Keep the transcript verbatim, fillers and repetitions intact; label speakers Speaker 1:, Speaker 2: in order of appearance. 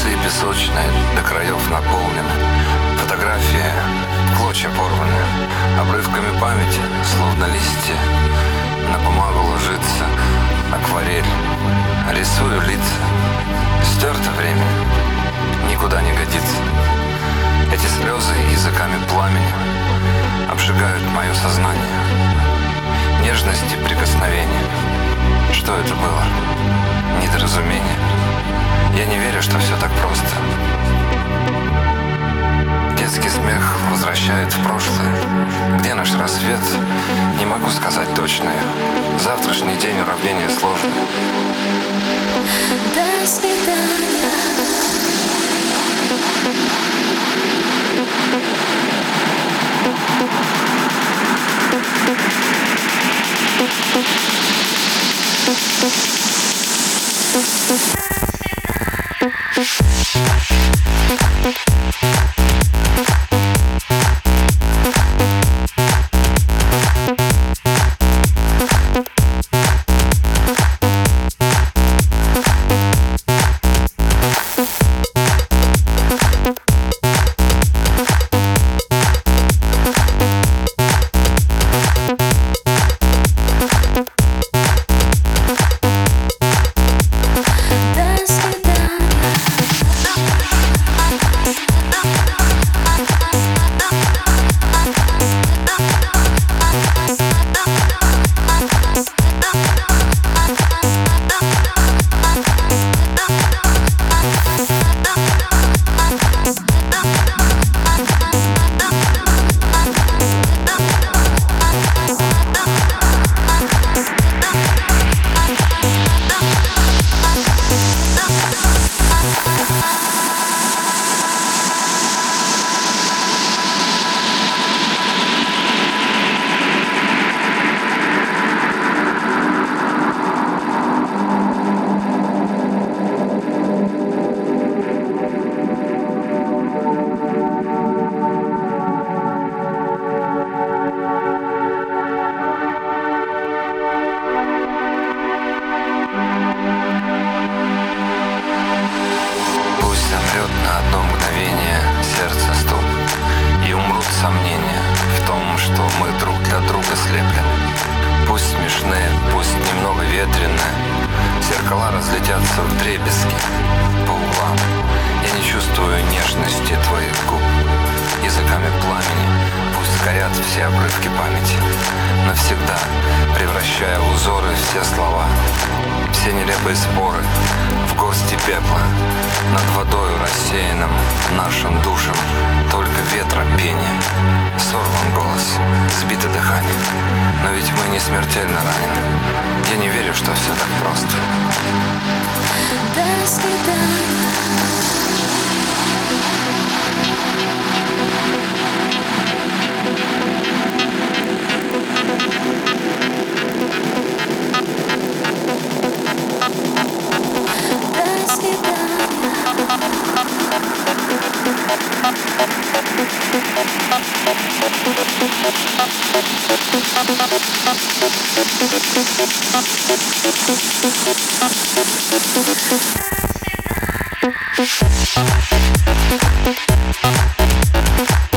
Speaker 1: Часы песочные до краев наполнены, фотографии в клочья порваны, обрывками памяти, словно листья. На бумагу ложится акварель, рисую лица. Стерто время, никуда не годится. Эти слезы языками пламени обжигают мое сознание. Нежности прикосновения. Что это было? Недоразумение. Я не верю, что все так просто. Детский смех возвращает в прошлое. Где наш рассвет? Не могу сказать точно. Завтрашний день уравнение сложное.
Speaker 2: До свидания.
Speaker 1: На одно мгновение сердце стук, и умрут сомнения в том, что мы друг для друга слеплены. Пусть смешные, пусть немного ветреные, зеркала разлетятся вдребезги по углам. Я не чувствую нежности твоих губ. Языками пламени пусть горят все обрывки памяти, навсегда превращая в узоры все слова, все нелепые споры в горсти пепла. Над водою рассеянным нашим душам только ветра пение. Сорван голос, сбито дыхание. Но ведь мы не смертельно ранены. Я не верю, что все так просто.
Speaker 2: До свидания. До свидания.